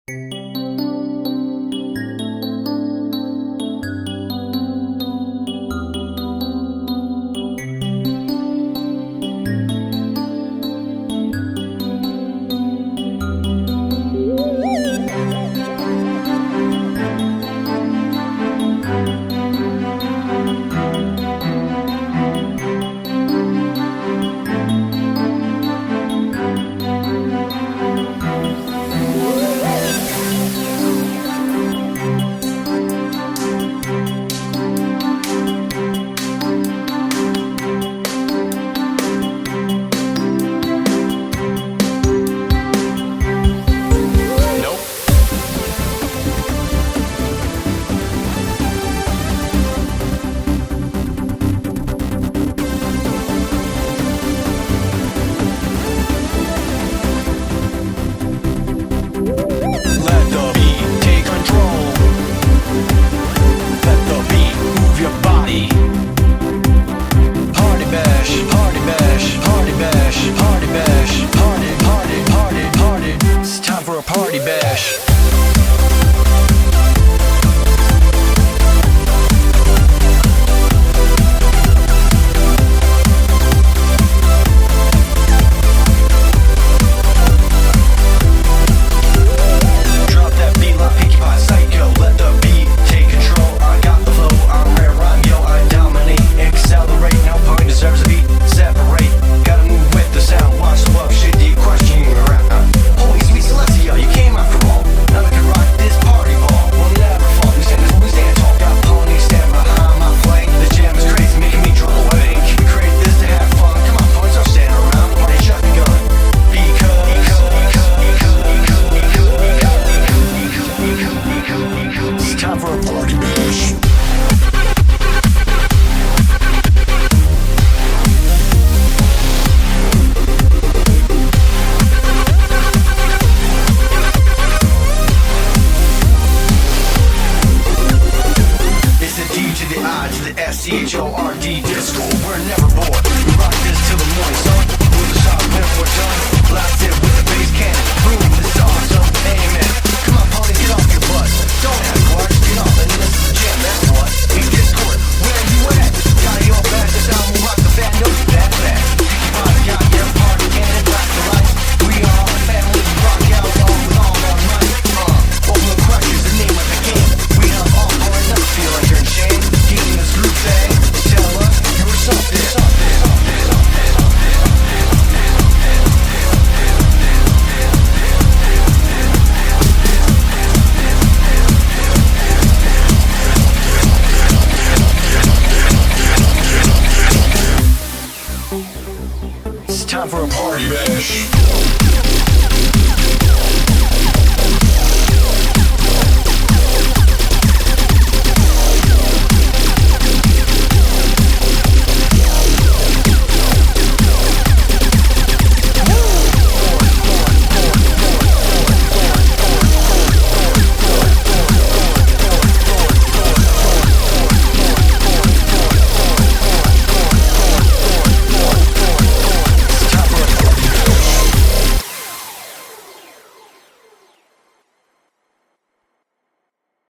Party bash. Drop that beat like Pinkie Pie Psycho. Let the beat take control. I got the flow, I'm rare, rhyme, yo, I dominate. Accelerate, now punk deserves a beat. Separate, gotta move with the sound. Watch the love shit, do you question you around? Holy sweet Celestia, you came after all. Now we can rock this party ball. We'll never fall, we stand as we stand tall. Got ponies stand behind my flank. The jam is crazy, making me draw away. We create this to have fun. Come on, ponies, don't stand around. Party shut the gun. It's time for a party bash. S-C-H-O-R-D disco, we're never bored. We rock this till the morning sun. Move the shot when we're done. Blast it with the bass cannon. Boom, this is awesome. Amen. Come on, pony, get off your butts. Don't have guards, get off and this is the jam. That's what. We Discord, where you at? Got your back, this album will rock the band. No, that's that. Pinkie got your party cannon, blast the lights. We are all a family, rock out all with all our might. Open the crush is the name of the game. We have all pouring up, feel like you're in shame. Getting this group thing, tell us you were something. It's time for a party bash.